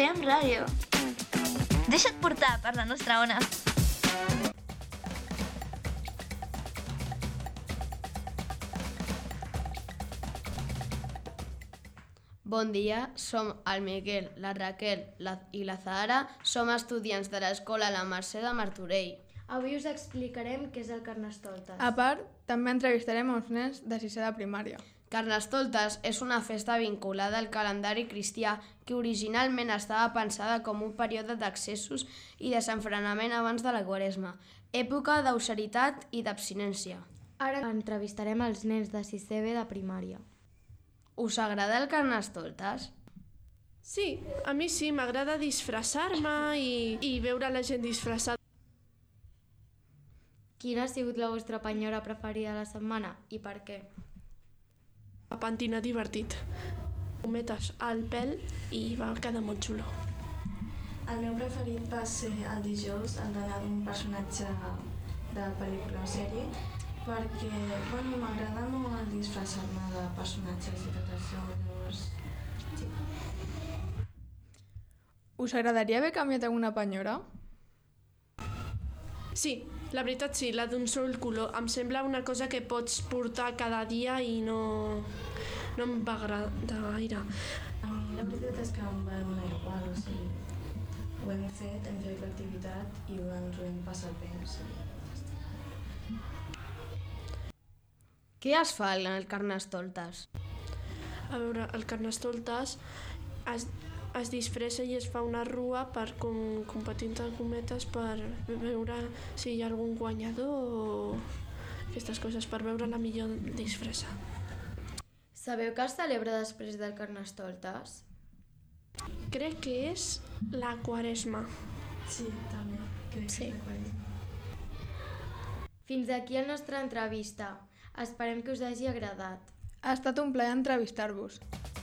Fem ràdio. Deixa't portar per la nostra ona. Bon dia, som el Miquel, la Raquel i la Zahara. Som estudiants de l'Escola La Mercè de Martorell. Avui us explicarem què és el Carnestoltes. A part, també entrevistarem uns nens de sisè de primària. Carnestoltes és una festa vinculada al calendari cristià que originalment estava pensada com un període d'accessos i desenfrenament abans de la Quaresma, època d'austeritat i d'abstinència. Ara entrevistarem els nens de sisè B de primària. Us agrada el Carnestoltes? Sí, a mi sí, m'agrada disfressar-me i veure la gent disfressada. Quina ha sigut la vostra penyora preferida de la setmana i per què? A pentina divertit. Gometes al pèl i va quedar molt xulo. El meu preferit va ser el dijous, el d'anar d'un personatge de pel·lícula o sèrie, perquè m'agrada molt disfressar-me de personatges i tot això, llavors... Sí. Us agradaria haver canviat alguna penyora? Sí, la veritat sí, la d'un sol color. Em sembla una cosa que pots portar cada dia i no em va agradar gaire. A mi la veritat és que em va donar igual, o sigui, ho hem fet l'activitat i ens ho hem passat bé, o sigui. Què es fa en el Carnestoltes? A veure, el Carnestoltes es disfressa i es fa una rua per competir entre gometes per veure si hi ha algun guanyador o aquestes coses, per veure la millor disfressa. Sabeu què es celebra després del Carnestoltes? Crec que és la Quaresma. Sí, també, crec que és la Quaresma. Fins aquí la nostra entrevista. Esperem que us hagi agradat. Ha estat un plaer entrevistar-vos.